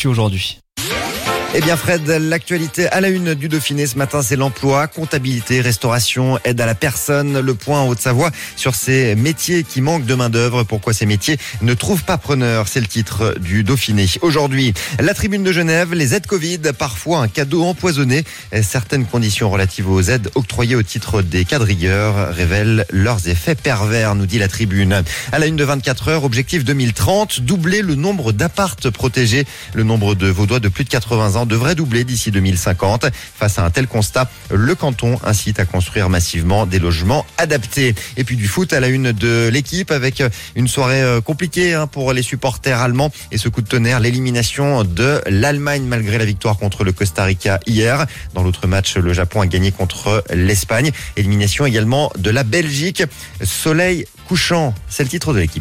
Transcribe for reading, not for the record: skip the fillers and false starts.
aujourd'hui. Eh bien Fred, l'actualité à la une du Dauphiné ce matin, c'est l'emploi, comptabilité, restauration, aide à la personne. Le point en Haute-Savoie sur ces métiers qui manquent de main d'œuvre. Pourquoi ces métiers ne trouvent pas preneur? C'est le titre du Dauphiné. Aujourd'hui, la tribune de Genève, les aides Covid, parfois un cadeau empoisonné. Certaines conditions relatives aux aides octroyées au titre des quadrilleurs révèlent leurs effets pervers, nous dit la tribune. À la une de 24 heures, objectif 2030, doubler le nombre d'appartes protégés. Le nombre de Vaudois de plus de 80 ans devrait doubler d'ici 2050. Face à un tel constat, le canton incite à construire massivement des logements adaptés. Et puis du foot à la une de l'équipe avec une soirée compliquée pour les supporters allemands et ce coup de tonnerre, l'élimination de l'Allemagne malgré la victoire contre le Costa Rica hier. Dans l'autre match, le Japon a gagné contre l'Espagne. Élimination également de la Belgique. Soleil couchant, c'est le titre de l'équipe.